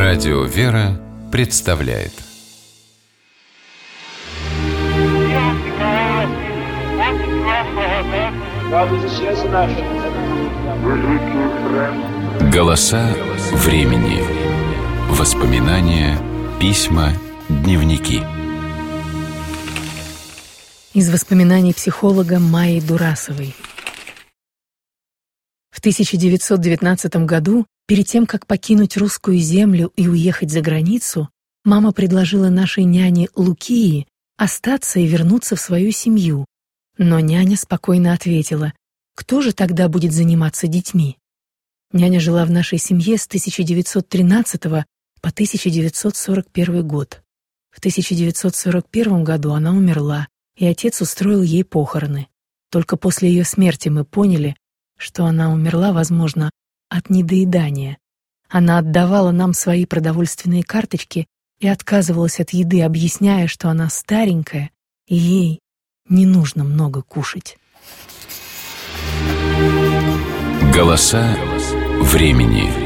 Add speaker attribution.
Speaker 1: Радио «Вера» представляет «Голоса времени». Воспоминания, письма, дневники.
Speaker 2: Из воспоминаний психолога Майи Дурасовой. В 1919 году, перед тем, как покинуть русскую землю и уехать за границу, мама предложила нашей няне Лукии остаться и вернуться в свою семью. Но няня спокойно ответила: «Кто же тогда будет заниматься детьми?» Няня жила в нашей семье с 1913 по 1941 год. В 1941 году она умерла, и отец устроил ей похороны. Только после ее смерти мы поняли, что она умерла, возможно, от недоедания. Она отдавала нам свои продовольственные карточки и отказывалась от еды, объясняя, что она старенькая, и ей не нужно много кушать.
Speaker 1: Голоса времени.